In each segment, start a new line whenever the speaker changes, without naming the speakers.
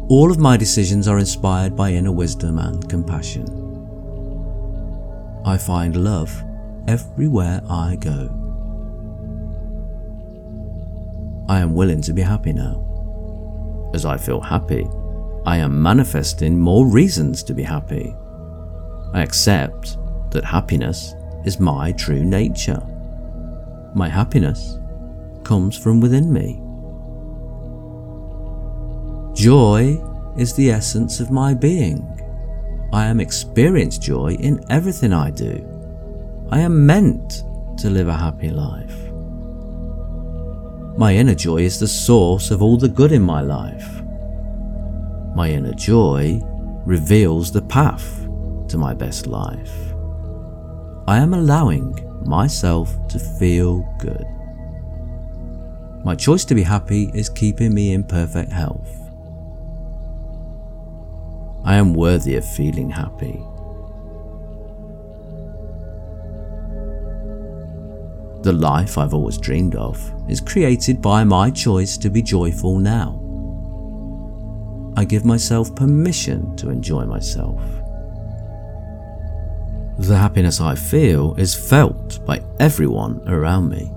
All of my decisions are inspired by inner wisdom and compassion. I find love everywhere I go. I am willing to be happy now. As I feel happy, I am manifesting more reasons to be happy. I accept that happiness is my true nature. My happiness comes from within me. Joy is the essence of my being. I am experiencing joy in everything I do. I am meant to live a happy life. My inner joy is the source of all the good in my life. My inner joy reveals the path to my best life. I am allowing myself to feel good. My choice to be happy is keeping me in perfect health. I am worthy of feeling happy. The life I've always dreamed of is created by my choice to be joyful now. I give myself permission to enjoy myself. The happiness I feel is felt by everyone around me.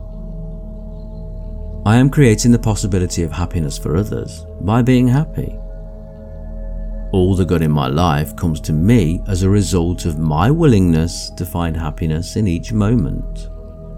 I am creating the possibility of happiness for others by being happy. All the good in my life comes to me as a result of my willingness to find happiness in each moment.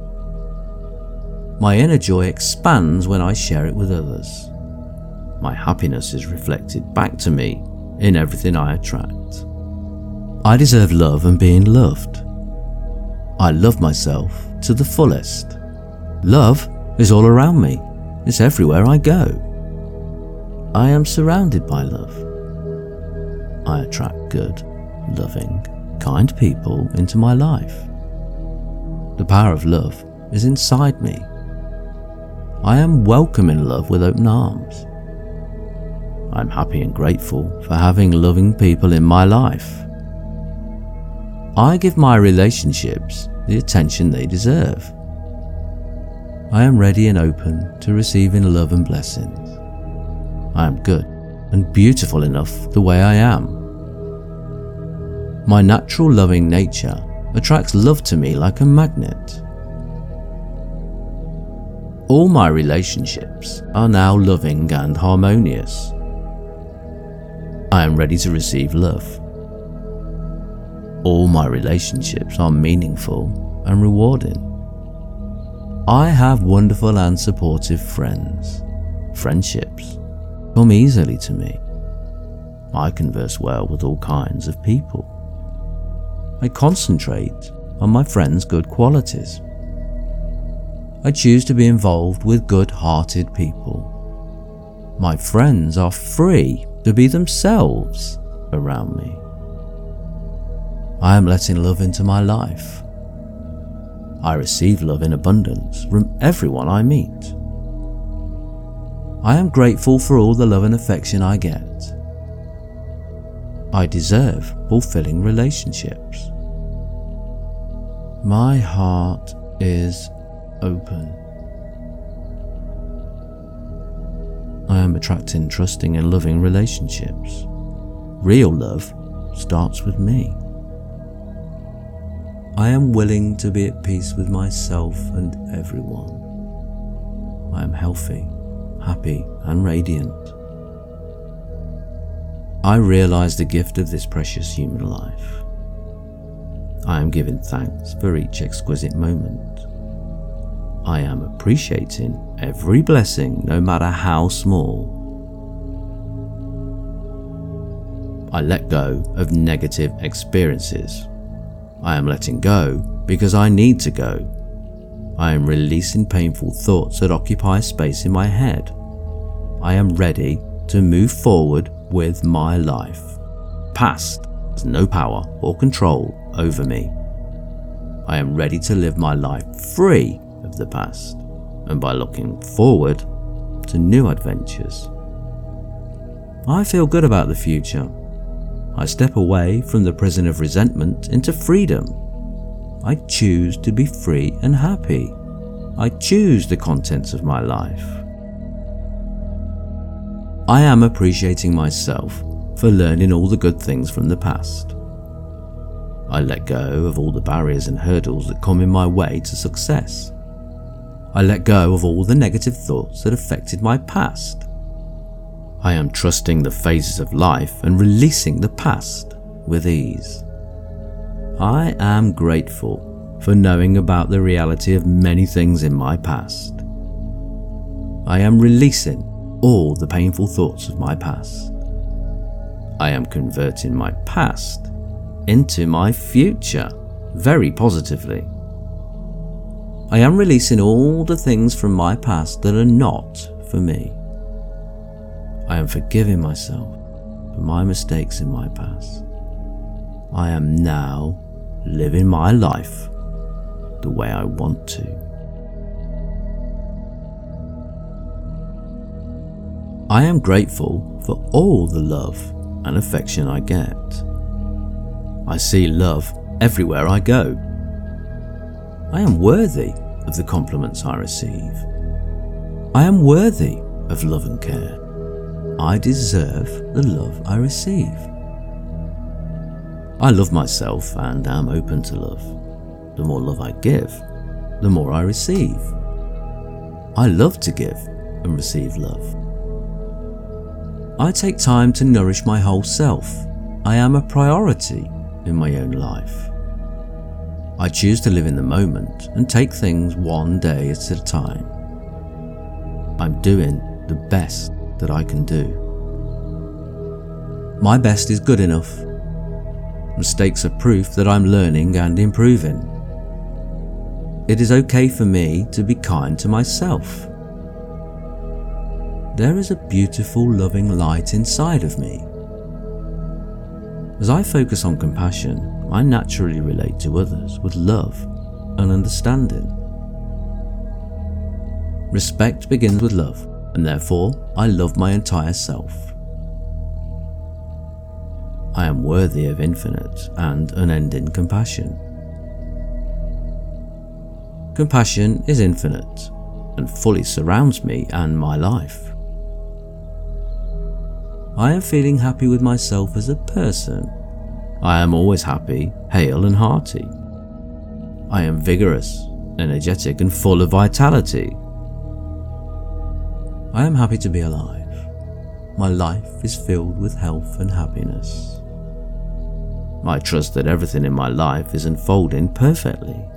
My inner joy expands when I share it with others. My happiness is reflected back to me in everything I attract. I deserve love and being loved. I love myself to the fullest. Love is all around me. It's everywhere I go. I am surrounded by love. I attract good, loving, kind people into my life. The power of love is inside me. I am welcoming love with open arms. I'm happy and grateful for having loving people in my life. I give my relationships the attention they deserve. I am ready and open to receiving love and blessings. I am good and beautiful enough the way I am. My natural loving nature attracts love to me like a magnet. All my relationships are now loving and harmonious. I am ready to receive love. All my relationships are meaningful and rewarding. I have wonderful and supportive friends. Friendships come easily to me. I converse well with all kinds of people. I concentrate on my friends' good qualities. I choose to be involved with good-hearted people. My friends are free to be themselves around me. I am letting love into my life. I receive love in abundance from everyone I meet. I am grateful for all the love and affection I get. I deserve fulfilling relationships. My heart is open. I am attracting trusting and loving relationships. Real love starts with me. I am willing to be at peace with myself and everyone. I am healthy, happy, and radiant. I realize the gift of this precious human life. I am giving thanks for each exquisite moment. I am appreciating every blessing, no matter how small. I let go of negative experiences. I am letting go because I need to go. I am releasing painful thoughts that occupy space in my head. I am ready to move forward with my life. Past has no power or control over me. I am ready to live my life free of the past and by looking forward to new adventures. I feel good about the future. I step away from the prison of resentment into freedom. I choose to be free and happy. I choose the contents of my life. I am appreciating myself for learning all the good things from the past. I let go of all the barriers and hurdles that come in my way to success. I let go of all the negative thoughts that affected my past. I am trusting the phases of life and releasing the past with ease. I am grateful for knowing about the reality of many things in my past. I am releasing all the painful thoughts of my past. I am converting my past into my future very positively. I am releasing all the things from my past that are not for me. I am forgiving myself for my mistakes in my past. I am now living my life the way I want to. I am grateful for all the love and affection I get. I see love everywhere I go. I am worthy of the compliments I receive. I am worthy of love and care. I deserve the love I receive. I love myself and am open to love. The more love I give, the more I receive. I love to give and receive love. I take time to nourish my whole self. I am a priority in my own life. I choose to live in the moment and take things one day at a time. I'm doing the best that I can do. My best is good enough. Mistakes are proof that I'm learning and improving. It is okay for me to be kind to myself. There is a beautiful, loving light inside of me. As I focus on compassion, I naturally relate to others with love and understanding. Respect begins with love, and therefore I love my entire self. I am worthy of infinite and unending compassion. Compassion is infinite and fully surrounds me and my life. I am feeling happy with myself as a person. I am always happy, hale and hearty. I am vigorous, energetic and full of vitality. I am happy to be alive. My life is filled with health and happiness. I trust that everything in my life is unfolding perfectly.